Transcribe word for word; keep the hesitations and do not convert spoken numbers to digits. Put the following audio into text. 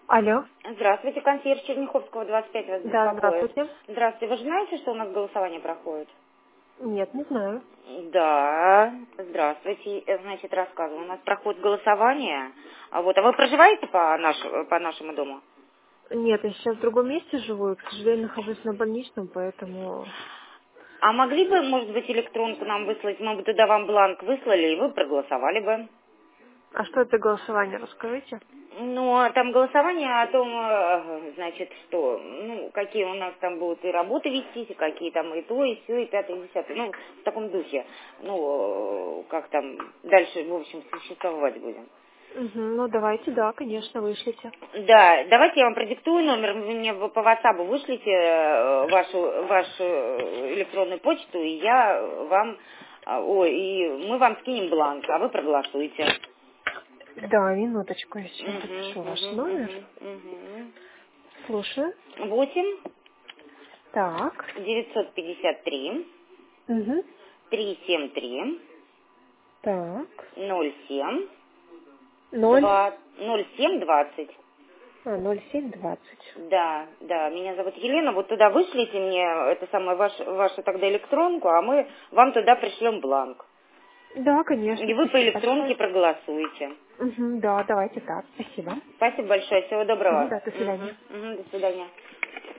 Алло. Здравствуйте, консьерж Черняховского, двадцать пять вас Да, беспокоит. здравствуйте. Здравствуйте, вы же знаете, что у нас голосование проходит? Нет, не знаю. Да, здравствуйте. Э, Значит, рассказываю. У нас проходит голосование. А вот, а вы проживаете по, наш, по нашему дому? Нет, я сейчас в другом месте живу, и, к сожалению, нахожусь на больничном, поэтому... А могли бы, может быть, электронку нам выслать? Мы бы туда вам бланк выслали, и вы проголосовали бы. А что это голосование, расскажите? Ну, а там голосование о том, э, значит, что, ну, какие у нас там будут и работы вестись, и какие там и то, и все, и пятое, и десятое. Ну, в таком духе. Ну, э, как там дальше, в общем, существовать будем. Угу, ну давайте, да, конечно, вышлите. Да, давайте я вам продиктую номер, вы мне в- по WhatsApp вышлите э, вашу, вашу электронную почту, и я вам, э, ой, и мы вам скинем бланк, а вы проголосуете. Да, минуточку, я сейчас запишу Угу, ваш угу, номер. угу, угу. Слушаю. восемь Так. девятьсот пятьдесят три Угу. триста семьдесят три Так. ноль семь Ноль. два ноль семь двадцать. А, ноль семь двадцать. Да, да, меня зовут Елена. Вот туда вышлите мне это самое ваш, вашу тогда электронку, а мы вам туда пришлем бланк. Да, конечно, И вы по спасибо электронке большое. проголосуете. Угу, да, давайте так, спасибо. Спасибо большое, всего Угу, доброго. да, до свидания. Угу, угу, до свидания.